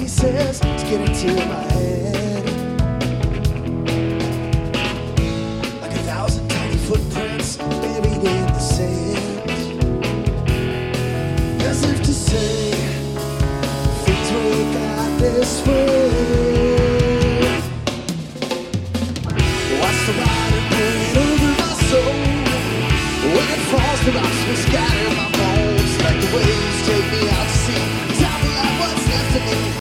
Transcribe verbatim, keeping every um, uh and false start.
pieces to get into my head. Like a thousand tiny footprints buried in the sand. As if to say, things work out this way. Watch the water pour over my soul when it falls to my sky.